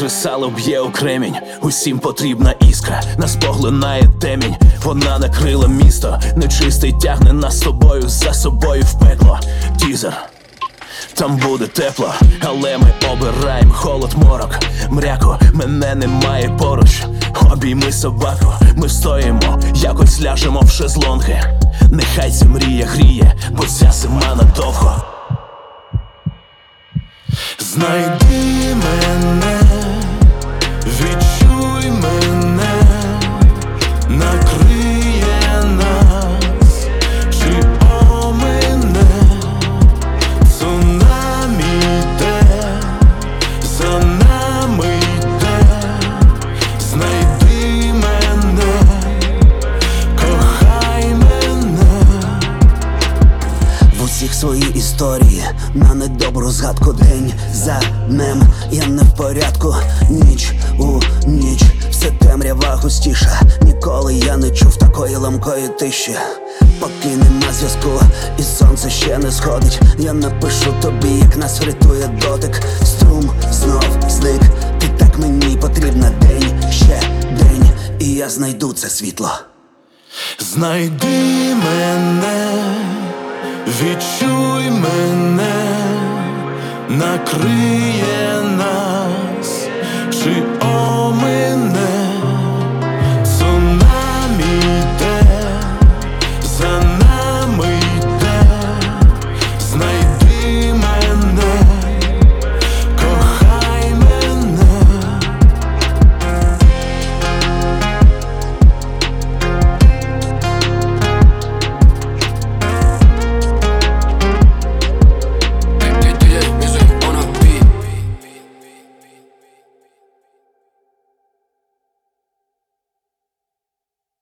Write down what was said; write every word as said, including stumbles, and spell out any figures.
кресало б'є у кремінь, усім потрібна іскра, нас поглинає темінь, вона накрила місто, нечистий тягне нас з тобою, за собою в пекло. Тізер, там буде тепло, але ми обираємо холод, морок, мряку, мене немає поруч. Обійми собаку, ми стоїмо, якось ляжемо в шезлонги. Нехай ця мрія гріє, бо ця зима надовго. Знайди мене, відчуй мене, накриє нас, чи омине цунамі йде, за нами йде. Знайди мене, кохай мене. В усіх свої історії, на недобру згадку, день за днем. Я не в порядку, ніч у ніч, все темрява густіша. Ніколи я не чув такої ламкої тиші. Поки нема зв'язку і сонце ще не сходить, я напишу тобі, як нас врятує дотик. Струм знов зник, ти так мені потрібна. День, ще день, і я знайду це світло. Знайди мене, відчуй мене, накриє нас.